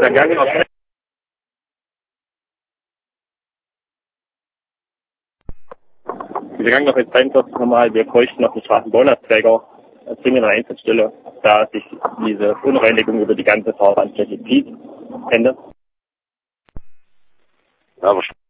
dieser Gang noch schnell. Dieser Gang noch jetzt 43 normal. Wir bräuchten noch einen Straßenbaulastträger, zwingende Einsatzstelle, da sich diese Unreinigung über die ganze Fahrbahnfläche zieht. Ende. Ja, aber